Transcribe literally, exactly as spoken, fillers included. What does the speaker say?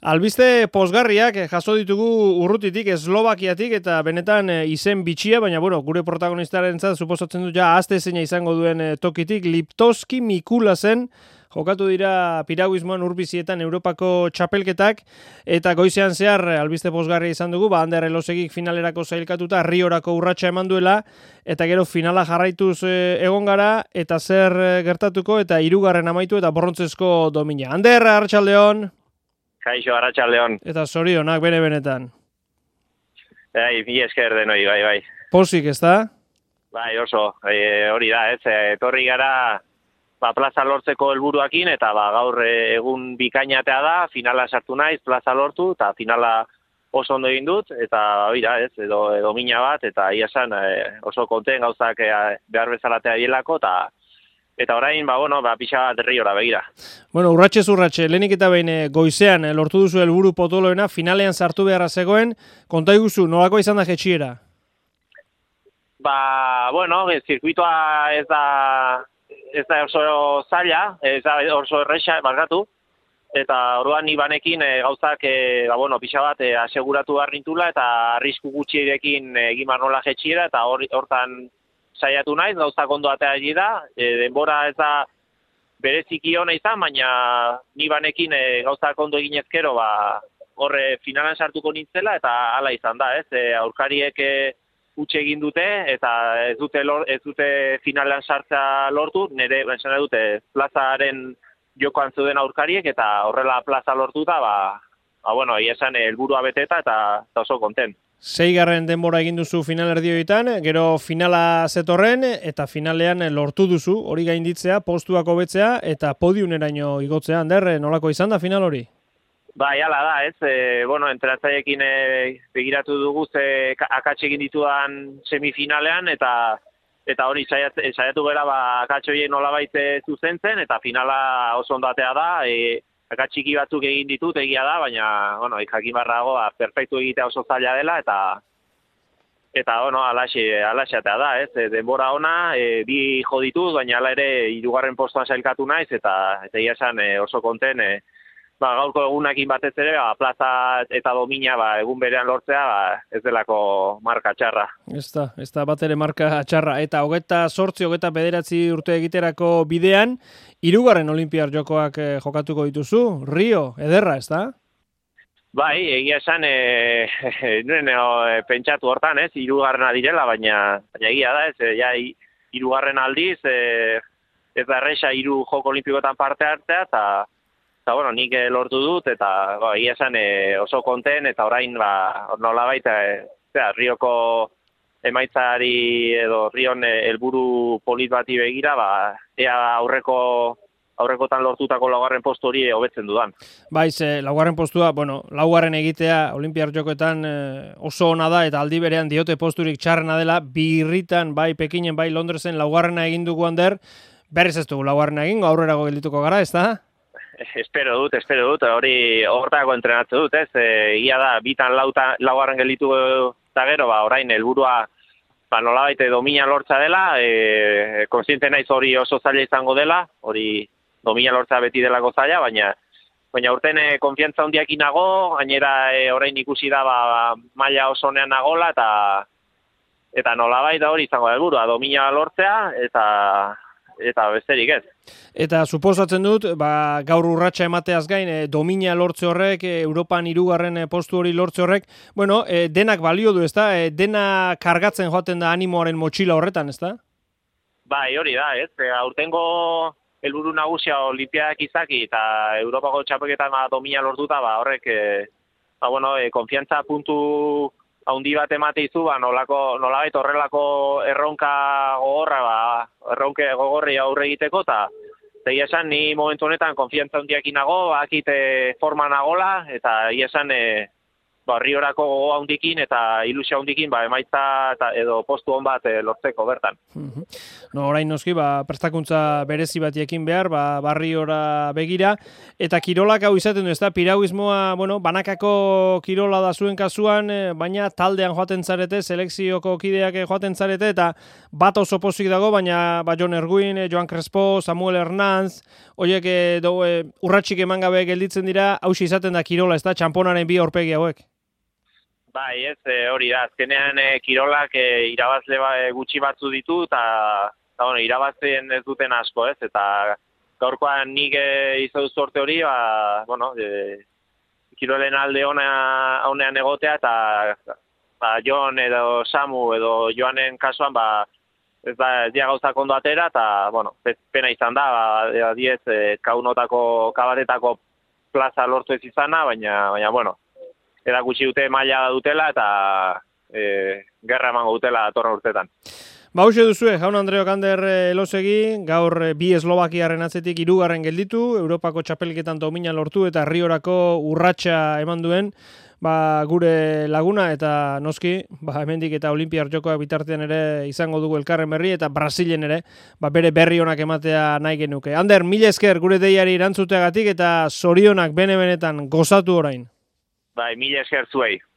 Albiste pozgarriak jaso ditugu urrutitik, Eslovakiatik, eta benetan izen bitxia, baina bueno, gure protagonistarentzat suposatzen dut ja azte zeina izango duen tokitik, Liptovski Mikulasen jokatu dira piraguismoan urbizietan Europako txapelketak, eta goizean zehar albiste pozgarria izan dugu, ba Ander Elosegik finalerako zailkatuta, Riorako urratsa eman duela, eta gero finala jarraituz egon gara, eta zer gertatuko, eta hirugarren amaitu eta brontzezko domina. Ander, arratsaldeon. Kaixo, arratsaldeon. Eta zorionak bere benetan. Bai, mi esker denoi, bai, bai. Pozik, ez da? Bai, oso, e, hori da, ez, etorri gara ba, plaza lortzeko helburuakin, eta ba, gaur egun bikainatea da, finala sartu naiz, plaza lortu, eta finala oso ondo egin dut, eta hori da, ez, edo, edo mina bat, eta ia esan e, oso konten gauzak e, behar bezalatea dielako, eta Eta orain, ba, bueno, ba, pixa bat Riora begira. Bueno, urratxez urratxe, lehenik eta behin goizean lortu duzu helburu potoloena, finalean sartu beharra zegoen, konta iguzu, nolako izan da jetxiera? Ba, bueno, zirkuitoa ez da, ez da oso zaila, ez da oso erresa, barkatu, eta orduan ibanekin e, gauzak, e, ba, bueno, pixa bat e, aseguratu barrintula, eta arrisku gutxierekin egin barnola jetxiera, eta hor, hortan saiatu naiz, gauzak ondo atea da, e, denbora ez da bereziki ona izan, baina ni banekin e, gauzak ondo eginezkero, ba, horre finalan sartuko nintzela, eta hala izan da, ez, e, aurkariek e, utxe egin dute, eta ez dute, lor, ez dute finalan sartza lortu, nire, esan dute, plazaren jokoan zuden aurkariek, eta horrela plaza lortuta, ba, ba bueno, esan helburua beteta, eta, eta oso kontent. Seigarren denbora egin duzu final erdioetan, gero finala zetorren, eta finalean lortu duzu, hori gainditzea, postuak hobetzea, eta podiumeraino igotzea. Ander, nolako izan da final hori? Bai, hala da, ez, e, bueno, entrenatzaiekin e, begiratu dugu ze akats egin ditudan semifinalean, eta eta hori saiatu, saiatu gara ba, akats horiek nolabait zuzentzen, eta finala oso ondatea da, e, akats txiki batzuk egin ditut, egia da, baina, bueno, jakin barrago, ba, perfektu egitea oso zaila dela, eta eta, bueno, alaxe, alaxeatea da, ez, e, denbora ona, e, bi jo dituz, baina ala ere, hirugarren postuan sailkatu naiz, eta eta egia esan e, oso konten, e, ba, gaurko egunakin batez ere, ba, plaza eta domina, ba, egun berean lortzea, ba, ez delako marka txarra. Ez da, ez da bat ere marka txarra. Eta hogeita sortzi, hogeita bederatzi urte egiterako bidean, hirugarren Olinpiar Jokoak eh, jokatuko dituzu, Rio, ederra, ez da? Bai, egia esan, e, nuen e, pentsatu hortan, ez, hirugarrena direla, baina, baina egia da, ez, e, ja, hirugarren aldiz, e, ez da erresa hiru Joko Olimpikoetan parte hartzea, eta Eta, bueno, nik lortu dut, eta ba, egia esan e, oso konten, eta orain, ba, nolabait, e, Rioko emaitzari edo Rion helburu polit bati begira, ba, ea aurreko aurrekotan lortutako laugarren postu hori hobetzen dudan. Baiz, e, laugarren postua, bueno, laugarren egitea Olinpiar Jokoetan e, oso ona da, eta aldi berean diote posturik txarrena dela, birritan, bai Pekinen, bai Londresen laugarrena egin dugu Ander, berriz ez dugu laugarrena egin, aurrerago geldituko gara, ez da? Espero dut, espero dut, hori hortako entrenatze dut, ez, e, ia da, bitan lauta, laugarren gelditu eta gero, ba, orain, helburua ba, nolabait domina lortza dela, e, konsiente naiz hori oso zaila izango dela, hori domina lortza beti delako zaila, baina baina urten e, konfiantza handiakin nago, gainera e, orain ikusi da, ba, maila oso nean nagola, eta eta nolabait hori izango da helburua, domina lortzea, eta eta besterik ez. Eta suposatzen dut, ba, gaur urratsa emateaz gain, e, domina lortze horrek, e, Europan hirugarren postu hori lortze horrek, bueno, e, denak balio du, ezta? E, dena kargatzen joaten da animoaren motxila horretan, ezta? Bai, hori da, ez. E, aurtengo helburu nagusia Olimpiadak izaki eta Europako txapelketan ba, domina lortuta, ba, horrek, e, ba, bueno, e, konfiantza puntu haundi bat emate izu, ba, nolako, nolabait horrelako erronka gogorra, ba, erronke gogorri aurre egiteko, eta egia esan, ni momentu honetan konfiantza handiakin nago, akite forma nagola, eta egia esan, e, ba, Riorako gogo handikin eta ilusio handikin ba, emaitza eta edo postu hon bat e, lortzeko bertan. No, orain noski, ba, prestakuntza berezi batiekin behar, ba, Barriora begira, eta kirolak hau izaten du, ez da, piragüismoa, bueno, banakako kirola da zuen kasuan, baina taldean joaten zarete, selekzioko kideak joaten zarete, eta bat oso pozik dago, baina ba, Jon Erguin, Joan Crespo, Samuel Hernanz, horiek edo e, urratxik eman gabe gelditzen dira, hausi izaten da kirola, ez da, txamponaren bi aurpegi hauek. Bai, ez, e, hori da, azkenean e, kirolak e, irabazle ba, e, gutxi batzu ditu, eta bueno, irabazten ez duten asko, ez, eta gaurkoan nik e, izan sorte hori, ba, bueno, e, kirolen alde ona, honean egotea, eta ba, Jon edo Samu edo Joanen kasuan, ba, ez da, ez dia gauzak ondo atera, eta, bueno, pena izan da, ba, diez, e, kaunotako, kabatetako plaza lortu ez izana, baina, baina, bueno, erakutsi dute maila dutela eta e, gerra emango dutela datorren urtetan. Ba, hauxe duzue, Jaun Andreok Ander Elosegi, gaur bi Eslovakiaren atzetik hirugarren gelditu, Europako txapelketan domina lortu eta Riorako urratsa eman duen, ba, gure laguna eta noski, ba, hemendik eta Olimpiar Jokoak bitartean ere izango dugu elkarren berri eta Brasilen ere, ba, bere berri onak ematea nahi genuke. Ander, mila esker gure deiari erantzuteagatik eta zorionak bene-benetan gozatu orain. Bai, mila esker zuei.